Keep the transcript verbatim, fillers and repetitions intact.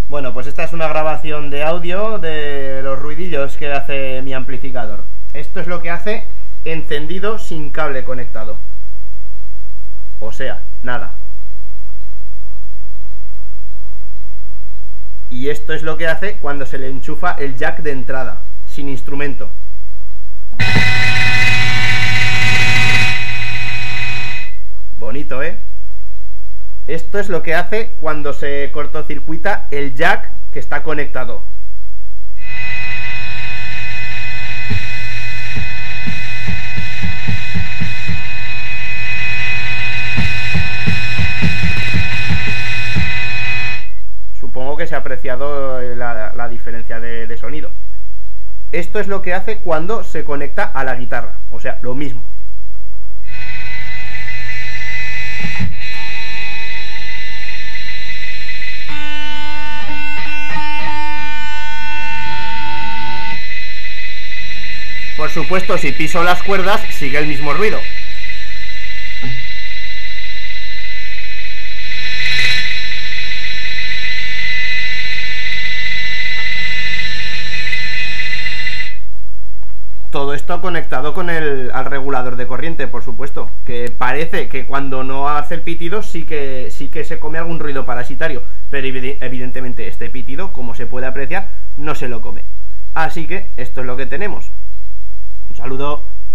Bueno, pues esta es una grabación de audio de los ruidillos que hace mi amplificador. Esto es lo que hace encendido sin cable conectado. O sea, nada. Y esto es lo que hace cuando se le enchufa el jack de entrada, sin instrumento. Bonito, ¿eh? Esto es lo que hace cuando se cortocircuita el jack que está conectado. Supongo que se ha apreciado la, la diferencia de, de sonido. Esto es lo que hace cuando se conecta a la guitarra, o sea, lo mismo. Por supuesto, si piso las cuerdas, sigue el mismo ruido. Todo esto conectado con el al regulador de corriente, por supuesto, que parece que cuando no hace el pitido sí que, sí que se come algún ruido parasitario, pero evidentemente este pitido, como se puede apreciar, no se lo come. Así que esto es lo que tenemos. Un saludo.